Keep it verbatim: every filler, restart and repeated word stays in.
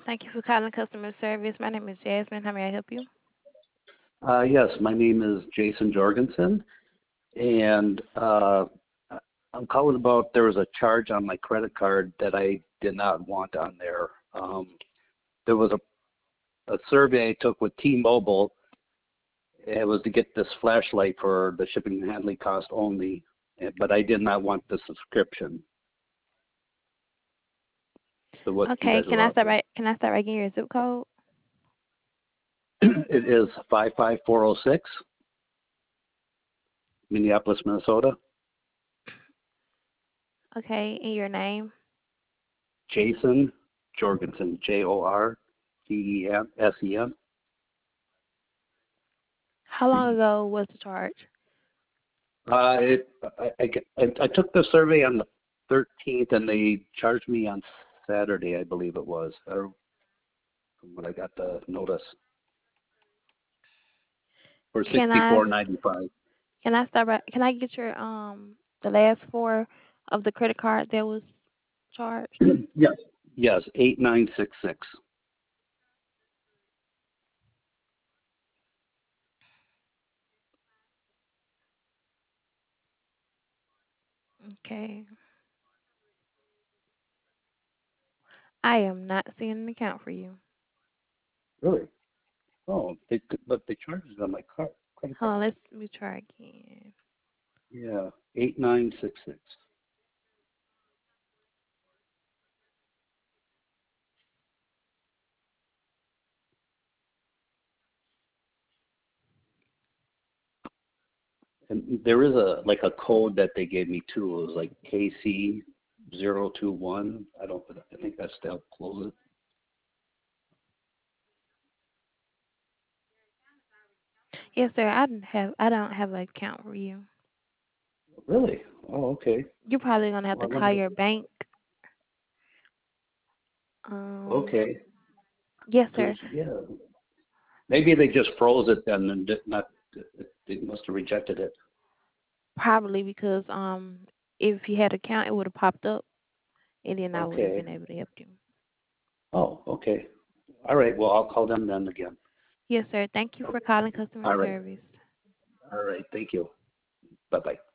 Thank you for calling customer service. My name is Jasmine. How may I help you? Uh, yes, my name is Jason Jorgensen, and uh, I'm calling about there was a charge on my credit card that I did not want on there. Um, there was a, a survey I took with T-Mobile. It was to get this flashlight for the shipping and handling cost only, eh, but I did not want the subscription to what you Okay, guys can were I start offering. right? Can I start right getting your zip code? It is five five four zero six, Minneapolis, Minnesota. Okay, and your name. Jason Jorgensen, J O R G E N S E N. How long ago was the charge? Uh, it, I, I, I I took the survey on the thirteenth, and they charged me on Saturday, I believe it was, or when I got the notice for Can I sixty-four ninety-five. can I start right? Can I get your um the last four of the credit card that was charged? Yes, yes, eight nine six six. Okay, I am not seeing an account for you. Really? Oh, they, but they charged it on my card, credit Hold card. on, let's let me try again. Yeah, eight nine six six. And there is a like a code that they gave me too. It was like K C zero two one. I don't. I think that's to help close it. Yes, sir. I don't have I don't have an account for you. Really? Oh, okay. You're probably gonna have Well, to I call wonder. your bank. Um, Okay, yes, because sir. yeah, maybe they just froze it then and did not. They must have rejected it. Probably because um if you had an account, it would have popped up, and then I would have Okay. been able to help you. Oh, okay. All right. Well, I'll call them then again. Yes, sir. Thank you for calling customer All right. service. All right. Thank you. Bye bye.